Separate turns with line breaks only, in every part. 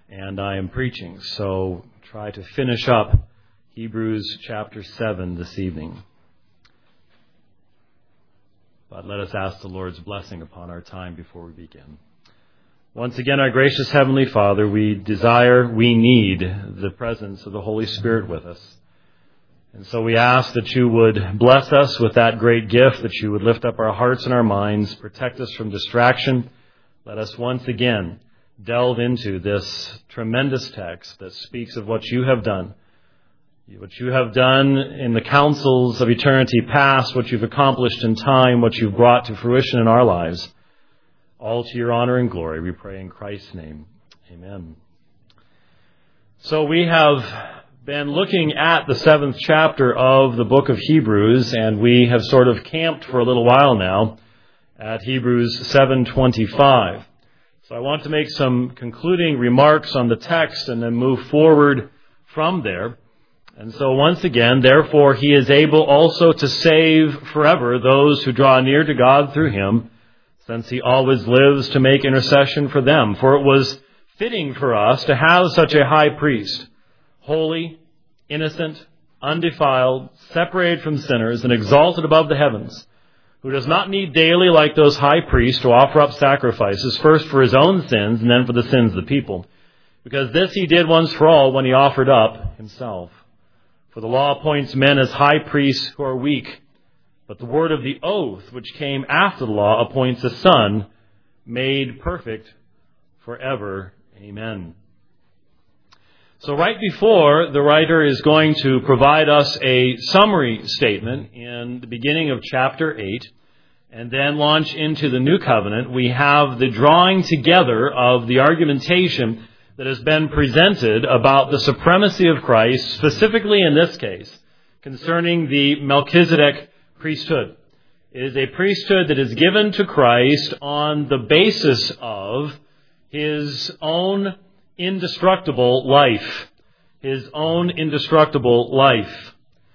and I am preaching. So try to finish up Hebrews chapter 7 this evening. But let us ask the Lord's blessing upon our time before we begin. Once again, our gracious Heavenly Father, we need the presence of the Holy Spirit with us. And so we ask that you would bless us with that great gift, that you would lift up our hearts and our minds, protect us from distraction. Let us once again delve into this tremendous text that speaks of what you have done. What you have done in the councils of eternity past, what you've accomplished in time, what you've brought to fruition in our lives. All to your honor and glory, we pray in Christ's name. Amen. So we have been looking at the 7th chapter of the book of Hebrews, and we have sort of camped for a little while now at Hebrews 7:25. So I want to make some concluding remarks on the text and then move forward from there. And so once again, therefore, he is able also to save forever those who draw near to God through him, since he always lives to make intercession for them. For it was fitting for us to have such a high priest, holy, innocent, undefiled, separated from sinners, and exalted above the heavens, who does not need daily, like those high priests, to offer up sacrifices, first for his own sins and then for the sins of the people. Because this he did once for all when he offered up himself. For the law appoints men as high priests who are weak, but the word of the oath, which came after the law, appoints a son made perfect forever. Amen. So right before, the writer is going to provide us a summary statement in the beginning of chapter 8, and then launch into the New Covenant. We have the drawing together of the argumentation that has been presented about the supremacy of Christ, specifically in this case, concerning the Melchizedek priesthood. It is a priesthood that is given to Christ on the basis of his own indestructible life. His own indestructible life.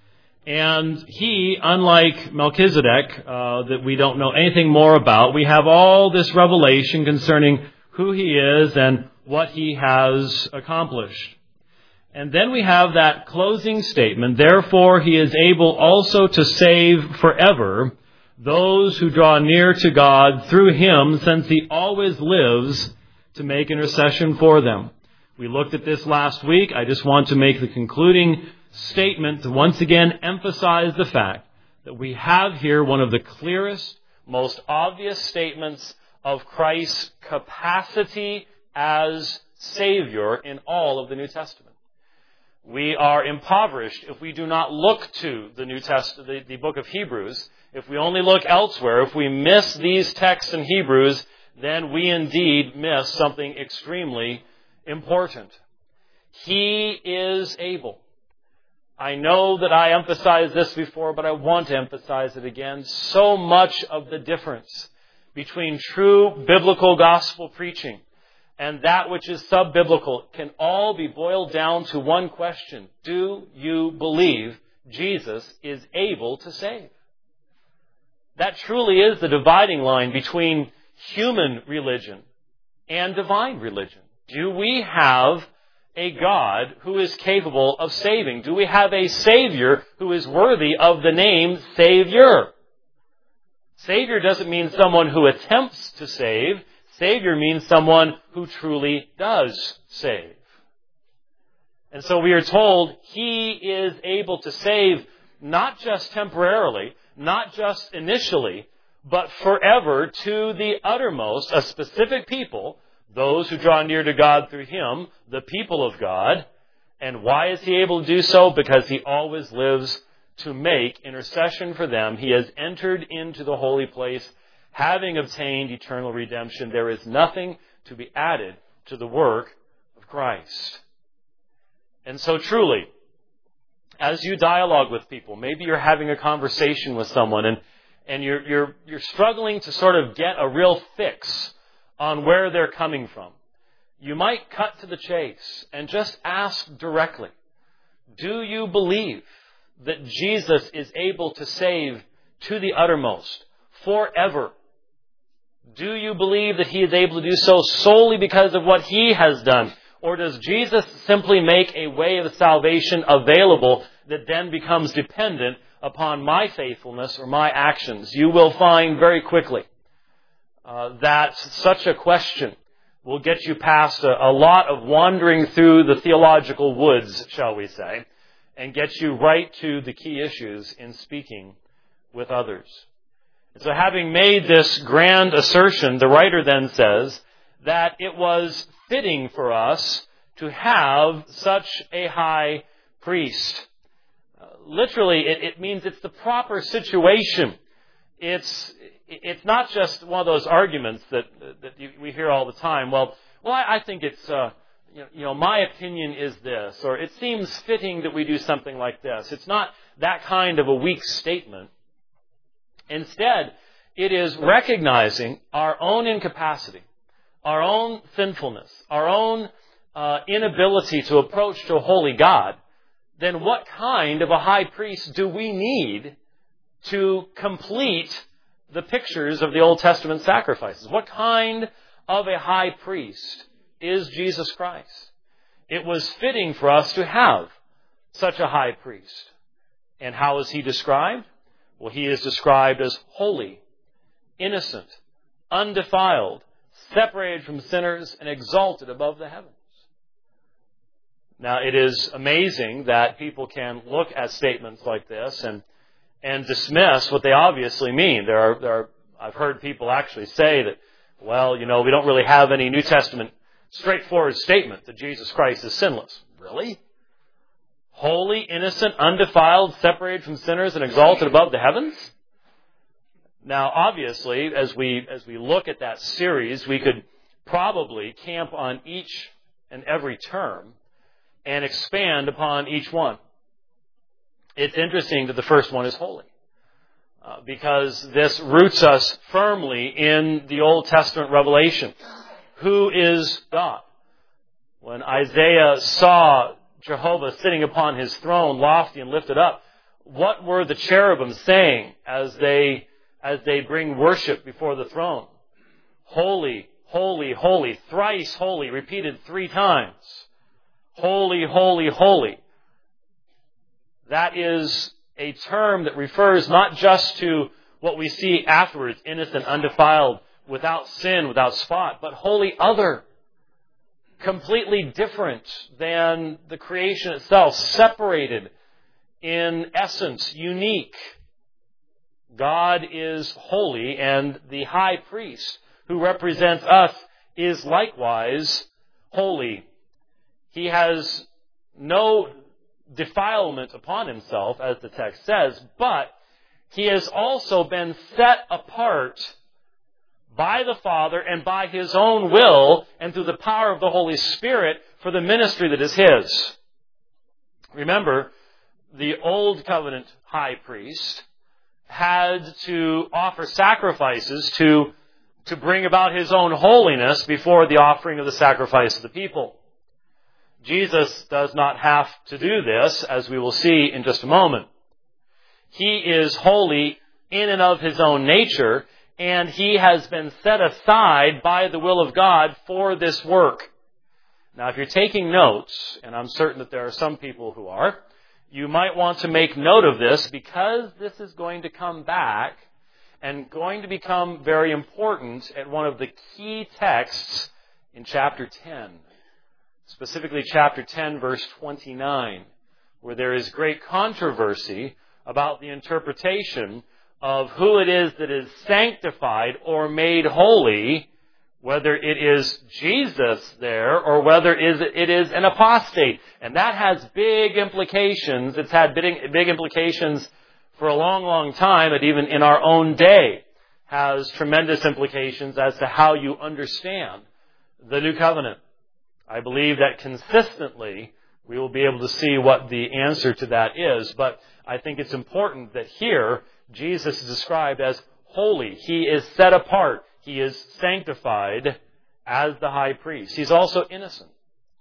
And he, unlike Melchizedek, that we don't know anything more about, we have all this revelation concerning who he is and what he has accomplished. And then we have that closing statement, therefore he is able also to save forever those who draw near to God through him, since he always lives to make intercession for them. We looked at this last week. I just want to make the concluding statement to once again emphasize the fact that we have here one of the clearest, most obvious statements of Christ's capacity as Savior in all of the New Testament. We are impoverished if we do not look to the New Testament, the book of Hebrews. If we only look elsewhere, if we miss these texts in Hebrews, then we indeed miss something extremely important. He is able. I know that I emphasized this before, but I want to emphasize it again. So much of the difference between true biblical gospel preaching and that which is sub-biblical can all be boiled down to one question. Do you believe Jesus is able to save? That truly is the dividing line between human religion and divine religion. Do we have a God who is capable of saving? Do we have a Savior who is worthy of the name Savior? Savior doesn't mean someone who attempts to save. Savior means someone who truly does save. And so we are told he is able to save not just temporarily, not just initially, but forever to the uttermost, a specific people, those who draw near to God through him, the people of God. And why is he able to do so? Because he always lives to make intercession for them. He has entered into the holy place, having obtained eternal redemption. There is nothing to be added to the work of Christ. And so truly, as you dialogue with people, maybe you're having a conversation with someone and you're struggling to sort of get a real fix on where they're coming from. You might cut to the chase and just ask directly, do you believe that Jesus is able to save to the uttermost, forever? Do you believe that he is able to do so solely because of what he has done? Or does Jesus simply make a way of salvation available that then becomes dependent upon my faithfulness or my actions? You will find very quickly that such a question will get you past a lot of wandering through the theological woods, shall we say, and get you right to the key issues in speaking with others. And so having made this grand assertion, the writer then says that it was fitting for us to have such a high priest. Literally, it means it's the proper situation. It's not just one of those arguments that we hear all the time. Well, I think it's, my opinion is this, or it seems fitting that we do something like this. It's not that kind of a weak statement. Instead, it is recognizing our own incapacity, our own sinfulness, our own inability to approach to a holy God. Then what kind of a high priest do we need to complete the pictures of the Old Testament sacrifices? What kind of a high priest is Jesus Christ? It was fitting for us to have such a high priest. And how is he described? Well, he is described as holy, innocent, undefiled, separated from sinners, and exalted above the heavens. Now, it is amazing that people can look at statements like this and dismiss what they obviously mean. I've heard people actually say that, we don't really have any New Testament straightforward statement that Jesus Christ is sinless. Really? Holy, innocent, undefiled, separated from sinners, and exalted above the heavens? Now, obviously, as we look at that series, we could probably camp on each and every term and expand upon each one. It's interesting that the first one is holy, because this roots us firmly in the Old Testament revelation. Who is God? When Isaiah saw Jehovah sitting upon his throne, lofty and lifted up, what were the cherubim saying as they bring worship before the throne? Holy, holy, holy, thrice holy, repeated 3 times. Holy, holy, holy. That is a term that refers not just to what we see afterwards, innocent, undefiled, without sin, without spot, but wholly other, completely different than the creation itself, separated in essence, unique. God is holy, and the high priest who represents us is likewise holy. He has no defilement upon himself, as the text says, but he has also been set apart by the Father and by his own will and through the power of the Holy Spirit for the ministry that is his. Remember, the Old Covenant high priest had to offer sacrifices to bring about his own holiness before the offering of the sacrifice of the people. Jesus does not have to do this, as we will see in just a moment. He is holy in and of his own nature, and he has been set aside by the will of God for this work. Now, if you're taking notes, and I'm certain that there are some people who are, you might want to make note of this, because this is going to come back and going to become very important at one of the key texts in chapter 10. Specifically chapter 10, verse 29, where there is great controversy about the interpretation of who it is that is sanctified or made holy, whether it is Jesus there or whether it is an apostate. And that has big implications. It's had big implications for a long, long time, and even in our own day has tremendous implications as to how you understand the New Covenant. I believe that consistently we will be able to see what the answer to that is. But I think it's important that here Jesus is described as holy. He is set apart. He is sanctified as the high priest. He's also innocent.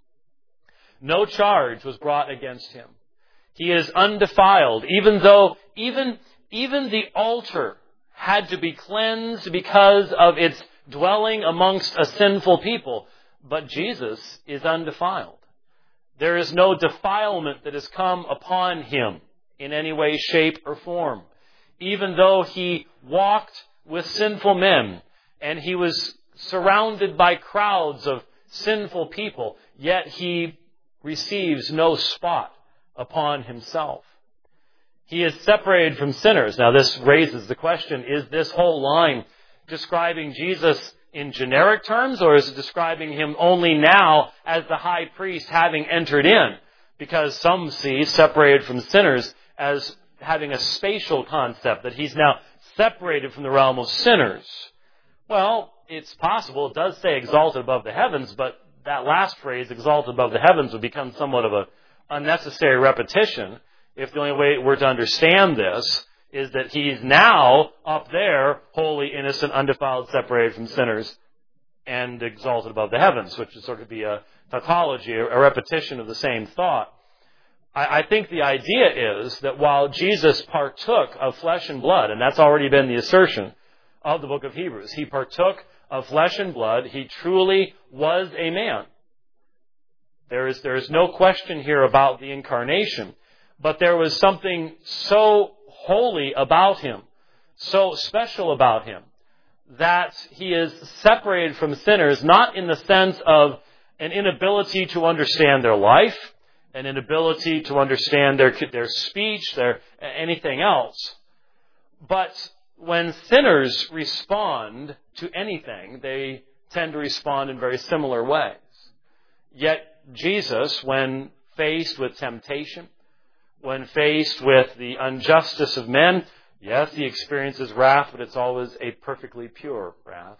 No charge was brought against him. He is undefiled, even though even the altar had to be cleansed because of its dwelling amongst a sinful people. but Jesus is undefiled. There is no defilement that has come upon him in any way, shape, or form. Even though he walked with sinful men and he was surrounded by crowds of sinful people, yet he receives no spot upon himself. He is separated from sinners. Now this raises the question, is this whole line describing Jesus in generic terms, or is it describing him only now as the high priest having entered in? Because some see separated from sinners as having a spatial concept, that he's now separated from the realm of sinners. Well, it's possible. It does say exalted above the heavens, but that last phrase, exalted above the heavens, would become somewhat of an unnecessary repetition if the only way we're to understand this is that he's now up there, holy, innocent, undefiled, separated from sinners, and exalted above the heavens, which is sort of be a tautology, a repetition of the same thought. I think the idea is that while Jesus partook of flesh and blood, and that's already been the assertion of the book of Hebrews, he partook of flesh and blood, he truly was a man. There is no question here about the incarnation, but there was something so holy about him, so special about him, that he is separated from sinners, not in the sense of an inability to understand their life, an inability to understand their speech, their anything else. But when sinners respond to anything, they tend to respond in very similar ways. Yet Jesus, when faced with temptation, when faced with the injustice of men, yes, he experiences wrath, but it's always a perfectly pure wrath.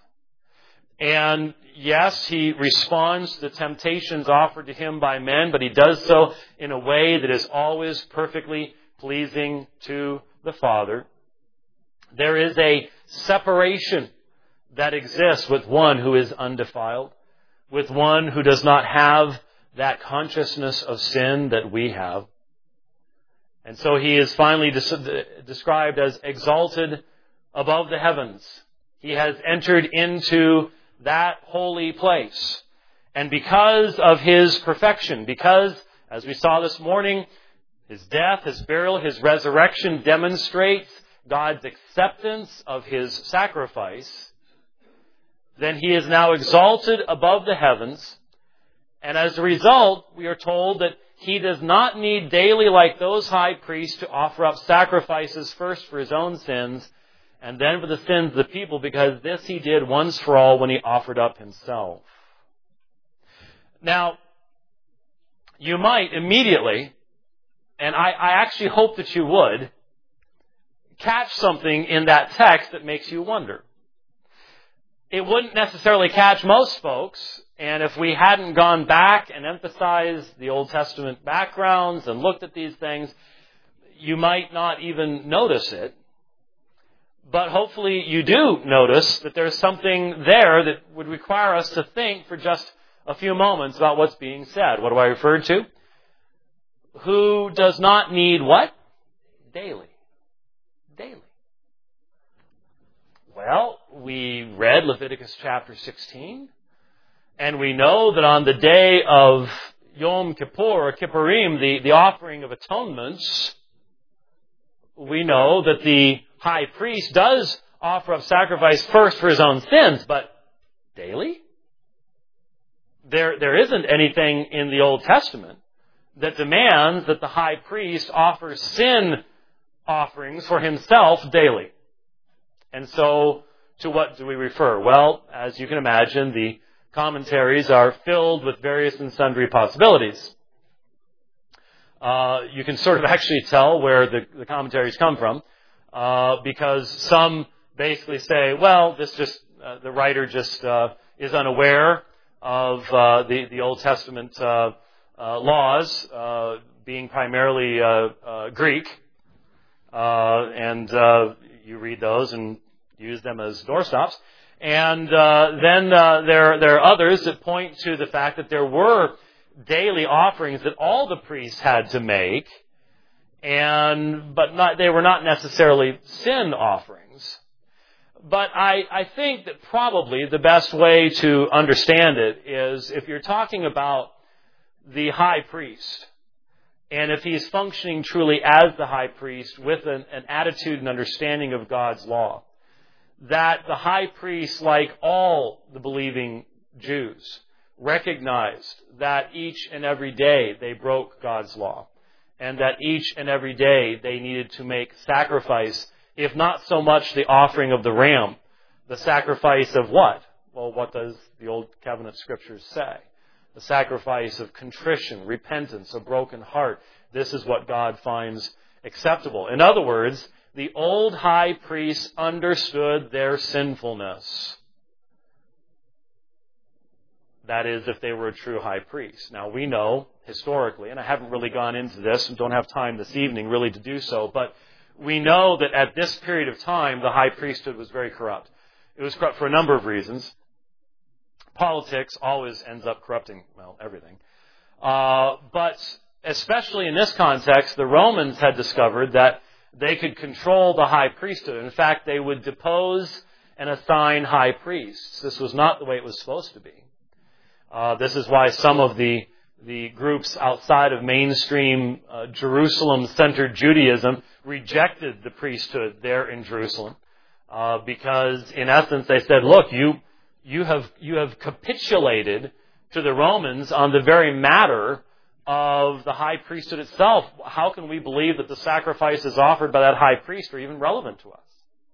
And yes, he responds to the temptations offered to him by men, but he does so in a way that is always perfectly pleasing to the Father. There is a separation that exists with one who is undefiled, with one who does not have that consciousness of sin that we have. And so he is finally described as exalted above the heavens. He has entered into that holy place. And because of his perfection, because, as we saw this morning, his death, his burial, his resurrection demonstrates God's acceptance of his sacrifice, then he is now exalted above the heavens. And as a result, we are told that he does not need daily, like those high priests, to offer up sacrifices first for his own sins and then for the sins of the people, because this he did once for all when he offered up himself. Now, you might immediately, and I actually hope that you would, catch something in that text that makes you wonder. It wouldn't necessarily catch most folks, and if we hadn't gone back and emphasized the Old Testament backgrounds and looked at these things, you might not even notice it. But hopefully you do notice that there's something there that would require us to think for just a few moments about what's being said. What do I refer to? Who does not need what? Daily. Daily. Well, we read Leviticus chapter 16, and we know that on the day of Yom Kippur, or Kippurim, the offering of atonements, we know that the high priest does offer up sacrifice first for his own sins, but daily? There isn't anything in the Old Testament that demands that the high priest offers sin offerings for himself daily. And so, to what do we refer? Well, as you can imagine, the commentaries are filled with various and sundry possibilities. You can sort of actually tell where the commentaries come from, because some basically say, well, the writer just is unaware of the Old Testament laws being primarily Greek, and you read those and use them as doorstops. And then there are others that point to the fact that there were daily offerings that all the priests had to make, but they were not necessarily sin offerings. But I think that probably the best way to understand it is if you're talking about the high priest, and if he's functioning truly as the high priest with an attitude and understanding of God's law, that the high priest, like all the believing Jews, recognized that each and every day they broke God's law, and that each and every day they needed to make sacrifice, if not so much the offering of the ram, the sacrifice of what? Well, what does the Old Covenant Scriptures say? The sacrifice of contrition, repentance, a broken heart. This is what God finds acceptable. In other words, the old high priests understood their sinfulness. That is, if they were a true high priest. Now, we know, historically, and I haven't really gone into this and don't have time this evening really to do so, but we know that at this period of time, the high priesthood was very corrupt. It was corrupt for a number of reasons. Politics always ends up corrupting, well, everything. But especially in this context, the Romans had discovered that they could control the high priesthood. In fact, they would depose and assign high priests. This was not the way it was supposed to be. This is why some of the groups outside of mainstream Jerusalem-centered Judaism rejected the priesthood there in Jerusalem. Because in essence they said, look, you have capitulated to the Romans on the very matter of the high priesthood itself. How can we believe that the sacrifices offered by that high priest are even relevant to us?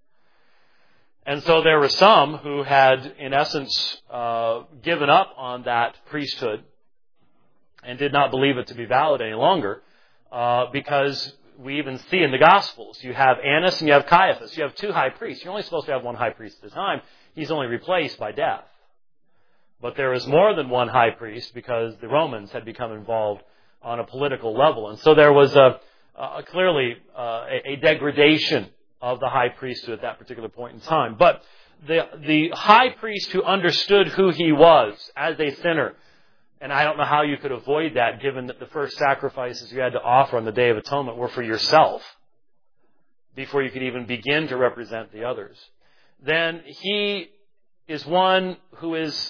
And so there were some who had, in essence, given up on that priesthood and did not believe it to be valid any longer, because we even see in the Gospels, you have Annas and you have Caiaphas. You have two high priests. You're only supposed to have one high priest at a time. He's only replaced by death. But there is more than one high priest because the Romans had become involved on a political level. And so there was clearly a degradation of the high priesthood at that particular point in time. But the high priest who understood who he was as a sinner, and I don't know how you could avoid that given that the first sacrifices you had to offer on the Day of Atonement were for yourself before you could even begin to represent the others. Then he is one who is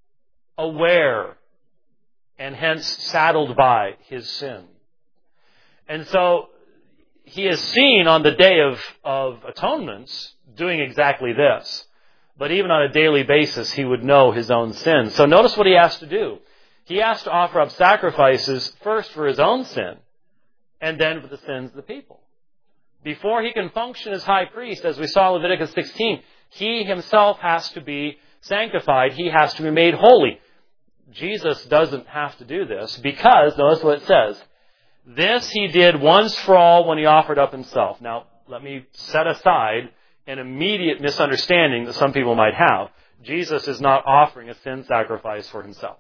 aware and hence saddled by his sin. And so he is seen on the Day of Atonements doing exactly this. But even on a daily basis, he would know his own sin. So notice what he has to do. He has to offer up sacrifices first for his own sin and then for the sins of the people. Before he can function as high priest, as we saw in Leviticus 16, he himself has to be sanctified. He has to be made holy. Jesus doesn't have to do this because, notice what it says, this he did once for all when he offered up himself. Now, let me set aside an immediate misunderstanding that some people might have. Jesus is not offering a sin sacrifice for himself.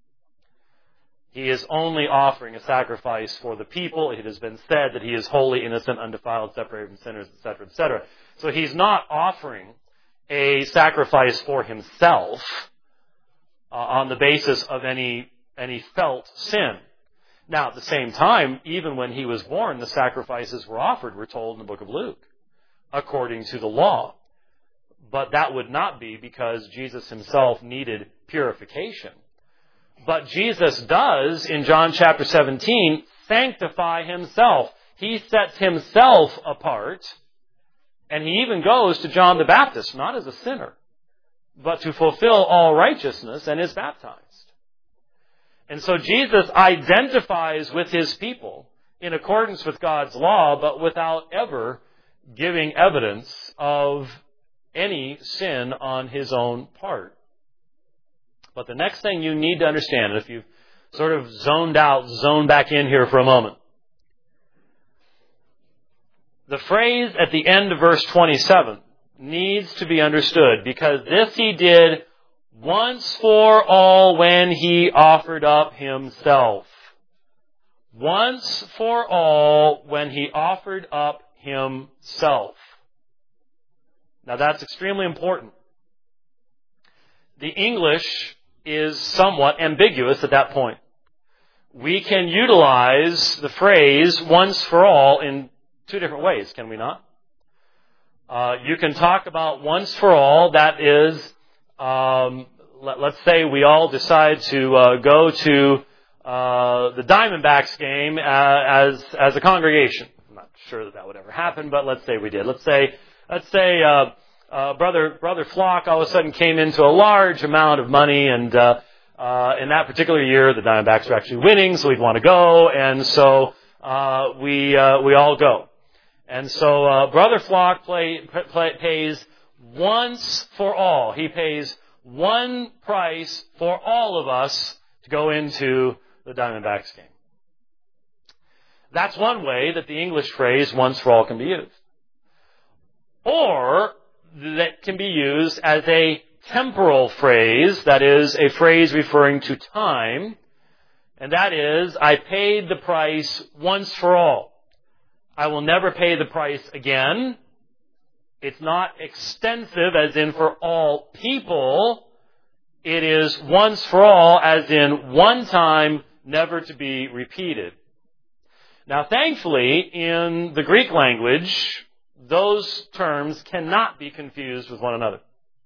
He is only offering a sacrifice for the people. It has been said that he is holy, innocent, undefiled, separated from sinners, etc., etc. So he's not offering a sacrifice for himself on the basis of any felt sin. Now, at the same time, even when he was born, the sacrifices were offered, we're told in the book of Luke, according to the law. But that would not be because Jesus himself needed purification. But Jesus does, in John chapter 17, sanctify himself. He sets himself apart, and he even goes to John the Baptist, not as a sinner, but to fulfill all righteousness, and is baptized. And so Jesus identifies with his people in accordance with God's law, but without ever giving evidence of any sin on his own part. But the next thing you need to understand, if you've sort of zoned back in here for a moment, the phrase at the end of verse 27 needs to be understood, because this he did once for all when he offered up himself. Once for all when he offered up himself. Now that's extremely important. The English is somewhat ambiguous at that point. We can utilize the phrase once for all in two different ways, can we not? You can talk about once for all. That is, let's say we all decide to go to the Diamondbacks game as a congregation. I'm not sure that would ever happen, but let's say we did. Let's say Brother Flock all of a sudden came into a large amount of money, and in that particular year, the Diamondbacks were actually winning, so we'd want to go, and so we all go. And so Brother Flock pays once for all. He pays one price for all of us to go into the Diamondbacks game. That's one way that the English phrase once for all can be used. Or that can be used as a temporal phrase, that is, a phrase referring to time, and that is, I paid the price once for all. I will never pay the price again. It's not extensive, as in for all people. It is once for all, as in one time, never to be repeated. Now, thankfully, in the Greek language, those terms cannot be confused with one another.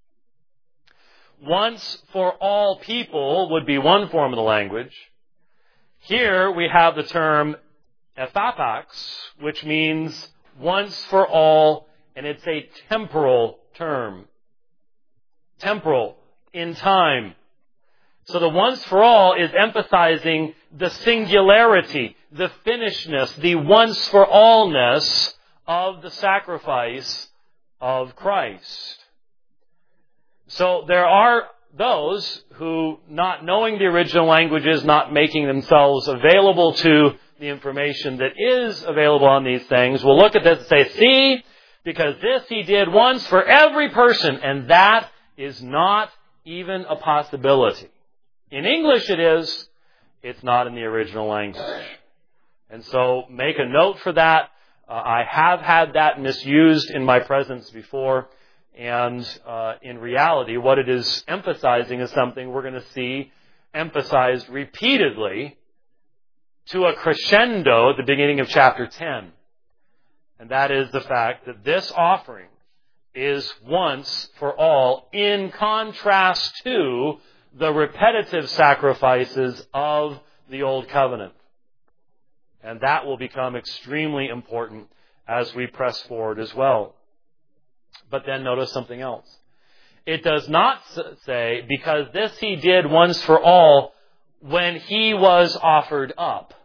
Once for all people would be one form of the language. Here we have the term ephapax, which means once for all, and it's a temporal term. Temporal, in time. So the once for all is emphasizing the singularity, the finishedness, the once for allness of the sacrifice of Christ. So there are those who, not knowing the original languages, not making themselves available to the information that is available on these things, will look at this and say, see, because this he did once for every person, and that is not even a possibility. In English it is, it's not in the original language. And so make a note for that. I have had that misused in my presence before, and in reality, what it is emphasizing is something we're going to see emphasized repeatedly to a crescendo at the beginning of chapter 10. And that is the fact that this offering is once for all, in contrast to the repetitive sacrifices of the Old Covenant. And that will become extremely important as we press forward as well. But then notice something else. It does not say, because this he did once for all when he was offered up.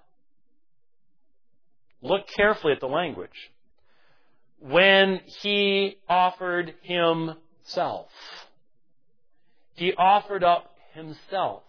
Look carefully at the language. When he offered himself. He offered up himself.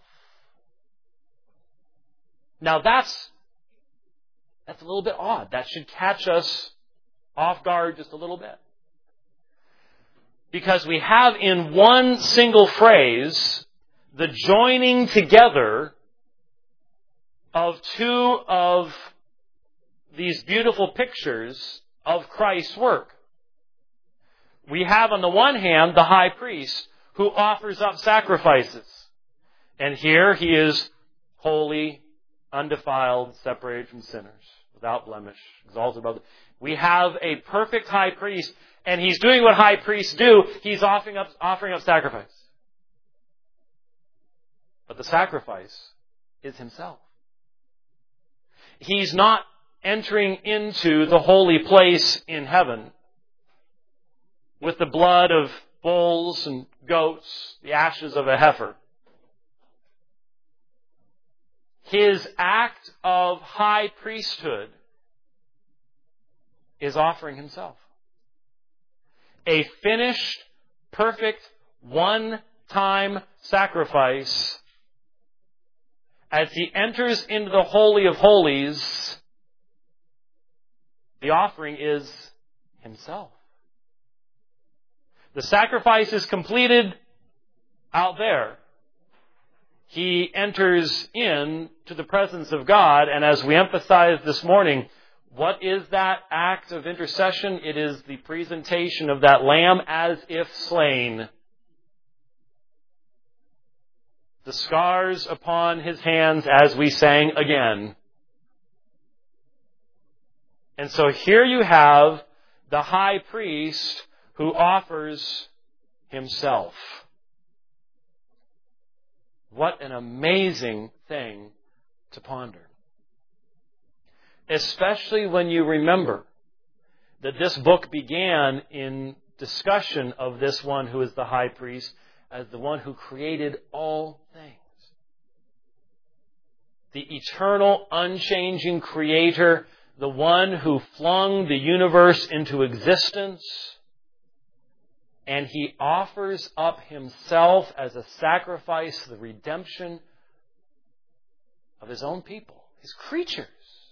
Now that's a little bit odd. That should catch us off guard just a little bit. Because we have in one single phrase the joining together of two of these beautiful pictures of Christ's work. We have on the one hand the high priest who offers up sacrifices. And here he is holy, undefiled, separated from sinners, without blemish, exalted above. We have a perfect high priest, and he's doing what high priests do. He's offering up sacrifice. But the sacrifice is himself. He's not entering into the holy place in heaven with the blood of bulls and goats, the ashes of a heifer. His act of high priesthood is offering himself. A finished, perfect, one-time sacrifice. As he enters into the Holy of Holies, the offering is himself. The sacrifice is completed out there. He enters in to the presence of God, and as we emphasized this morning, what is that act of intercession? It is the presentation of that lamb as if slain. The scars upon his hands, as we sang again. And so here you have the high priest
who offers himself. What an amazing thing to ponder. Especially when you remember that this book began in discussion of this one who is the high priest as the one who created all things. The eternal, unchanging Creator, the one who flung the universe into existence, and He offers up Himself as a sacrifice for the redemption of His own people, His creatures.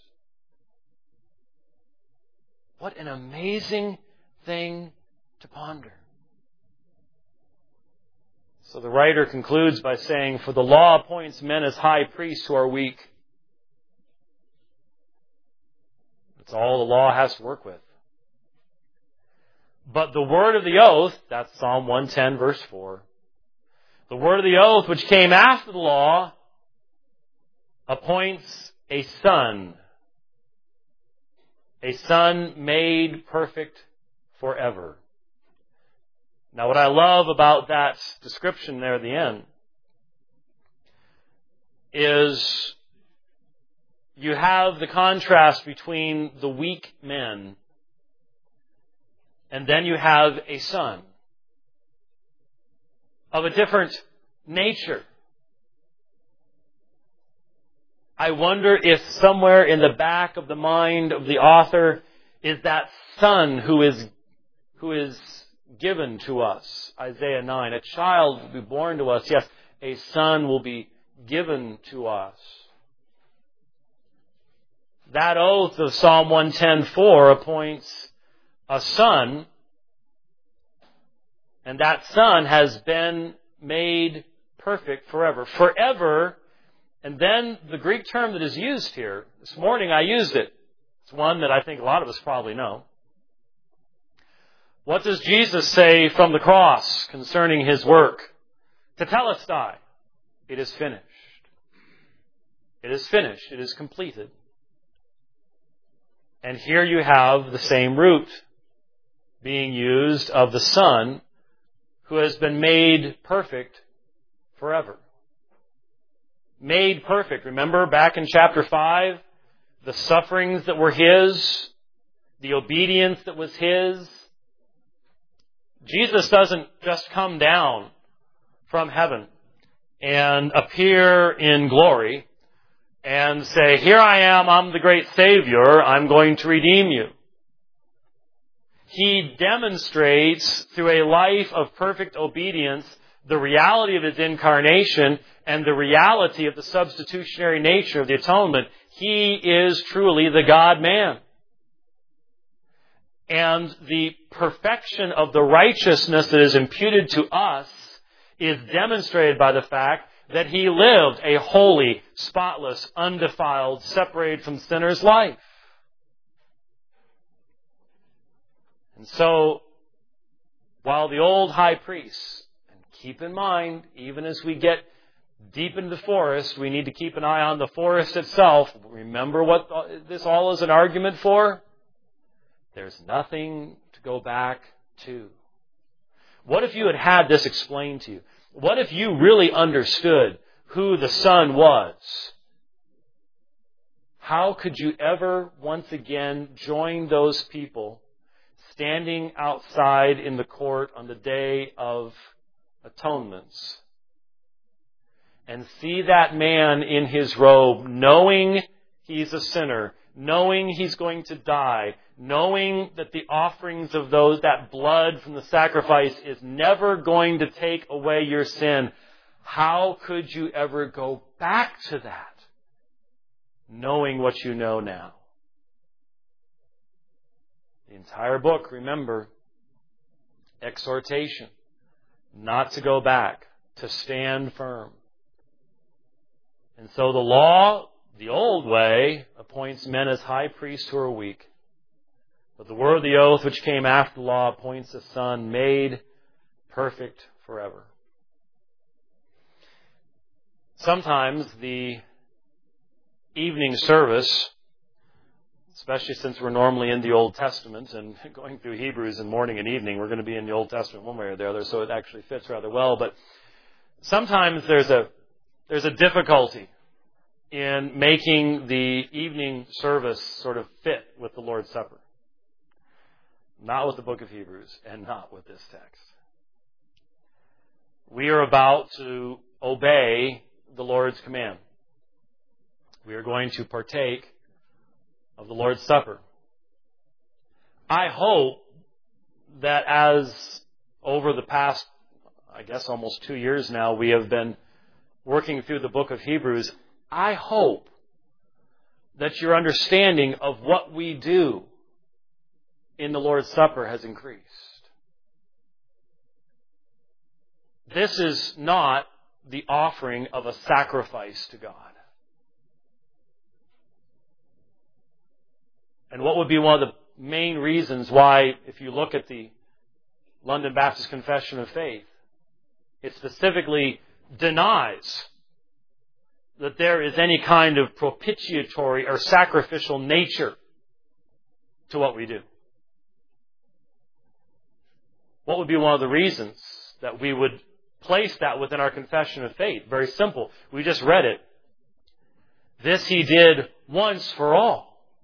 What an amazing thing to ponder. So the writer concludes by saying, "For the law appoints men as high priests who are weak." That's all the law has to work with. "But the word of the oath," that's Psalm 110, verse 4, "the word of the oath which came after the law appoints a son made perfect forever." Now, what I love about that description there at the end is you have the contrast between the weak men and then you have a son of a different nature. I wonder if somewhere in the back of the mind of the author is that son who is given to us. Isaiah 9. A child will be born to us. Yes, a son will be given to us. That oath of Psalm 110:4 appoints a son, and that son has been made perfect forever. Forever, and then the Greek term that is used here, this morning I used it. It's one that I think a lot of us probably know. What does Jesus say from the cross concerning His work? Tetelestai. It is finished. It is finished. It is completed. And here you have the same root being used of the Son who has been made perfect forever. Made perfect. Remember back in chapter 5, the sufferings that were His, the obedience that was His. Jesus doesn't just come down from heaven and appear in glory and say, "Here I am, I'm the great Savior, I'm going to redeem you." He demonstrates through a life of perfect obedience the reality of His incarnation and the reality of the substitutionary nature of the atonement. He is truly the God-man. And the perfection of the righteousness that is imputed to us is demonstrated by the fact that He lived a holy, spotless, undefiled, separated from sinners life. And so, while the old high priest, and keep in mind, even as we get deep into the forest, we need to keep an eye on the forest itself. Remember what this all is an argument for? There's nothing to go back to. What if you had had this explained to you? What if you really understood who the Son was? How could you ever once again join those people standing outside in the court on the Day of Atonements and see that man in his robe, knowing he's a sinner, knowing he's going to die, knowing that the offerings of that blood from the sacrifice is never going to take away your sin? How could you ever go back to that, knowing what you know now? The entire book, remember, exhortation, not to go back, to stand firm. And so the law, the old way, appoints men as high priests who are weak. But the word of the oath which came after the law appoints a Son made perfect forever. Sometimes the evening service especially since we're normally in the Old Testament and going through Hebrews in morning and evening. We're going to be in the Old Testament one way or the other, so it actually fits rather well. But sometimes there's a difficulty in making the evening service sort of fit with the Lord's Supper. Not with the book of Hebrews, and not with this text. We are about to obey the Lord's command. We are going to partake of the Lord's Supper. I hope that as over the past, I guess almost 2 years now, we have been working through the book of Hebrews, I hope that your understanding of what we do in the Lord's Supper has increased. This is not the offering of a sacrifice to God. And what would be one of the main reasons why, if you look at the London Baptist Confession of Faith, it specifically denies that there is any kind of propitiatory or sacrificial nature to what we do. What would be one of the reasons that we would place that within our confession of faith? Very simple. We just read it. This He did once for all.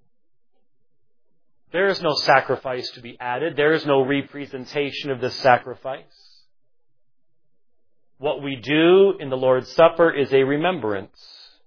There is no sacrifice to be added. There is no representation of this sacrifice. What we do in the Lord's Supper is a remembrance.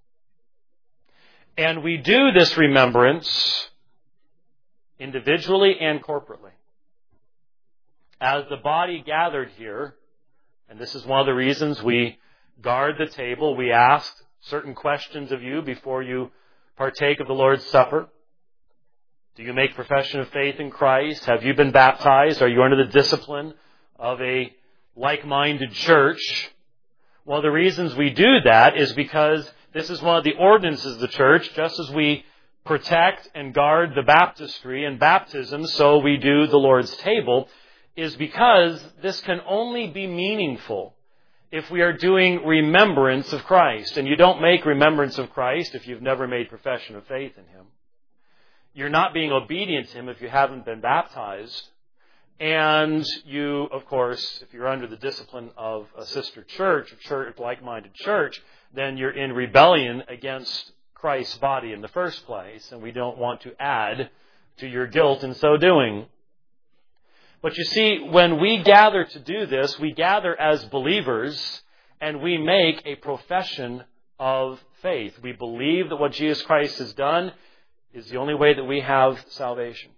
And we do this remembrance individually and corporately. As the body gathered here, and this is one of the reasons we guard the table, we ask certain questions of you before you partake of the Lord's Supper. Do you make profession of faith in Christ? Have you been baptized? Are you under the discipline of a like-minded church? One of the reasons we do that is because this is one of the ordinances of the church. Just as we protect and guard the baptistry and baptism, so we do the Lord's table, is because this can only be meaningful if we are doing remembrance of Christ. And you don't make remembrance of Christ if you've never made profession of faith in Him. You're not being obedient to Him if you haven't been baptized. And you, of course, if you're under the discipline of a sister church, a like-minded church, then you're in rebellion against Christ's body in the first place. And we don't want to add to your guilt in so doing. But you see, when we gather to do this, we gather as believers and we make a profession of faith. We believe that what Jesus Christ has done is the only way that we have salvation.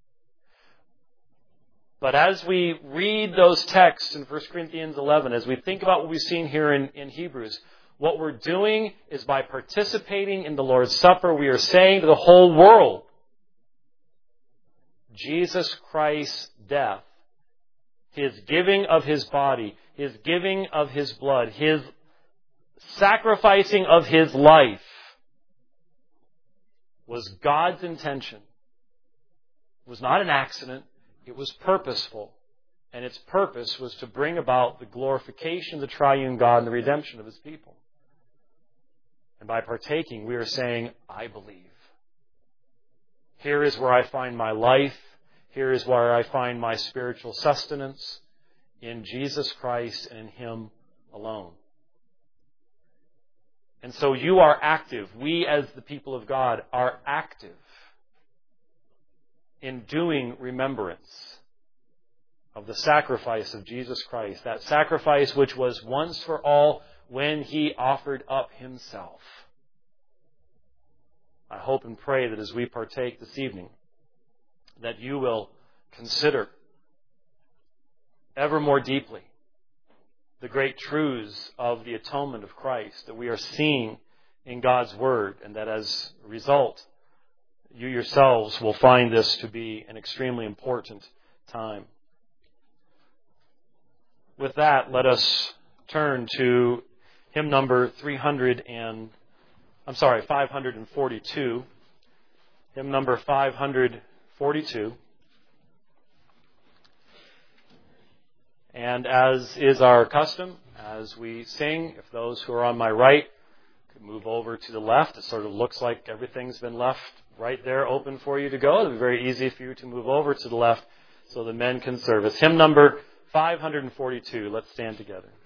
But as we read those texts in 1 Corinthians 11, as we think about what we've seen here in Hebrews, what we're doing is by participating in the Lord's Supper, we are saying to the whole world, Jesus Christ's death, His giving of His body, His giving of His blood, His sacrificing of His life was God's intention. It was not an accident. It was purposeful. And its purpose was to bring about the glorification of the triune God and the redemption of His people. And by partaking, we are saying, I believe. Here is where I find my life. Here is where I find my spiritual sustenance, in Jesus Christ and in Him alone. And so you are active. We as the people of God are active in doing remembrance of the sacrifice of Jesus Christ. That sacrifice which was once for all when He offered up Himself. I hope and pray that as we partake this evening, that you will consider ever more deeply the great truths of the atonement of Christ that we are seeing in God's Word, and that as a result, you yourselves will find this to be an extremely important time. With that, let us turn to hymn number 542. Hymn number 542. And as is our custom, as we sing, if those who are on my right could move over to the left. It sort of looks like everything's been left right there open for you to go. It'll be very easy for you to move over to the left so the men can serve. It's hymn number 542. Let's stand together.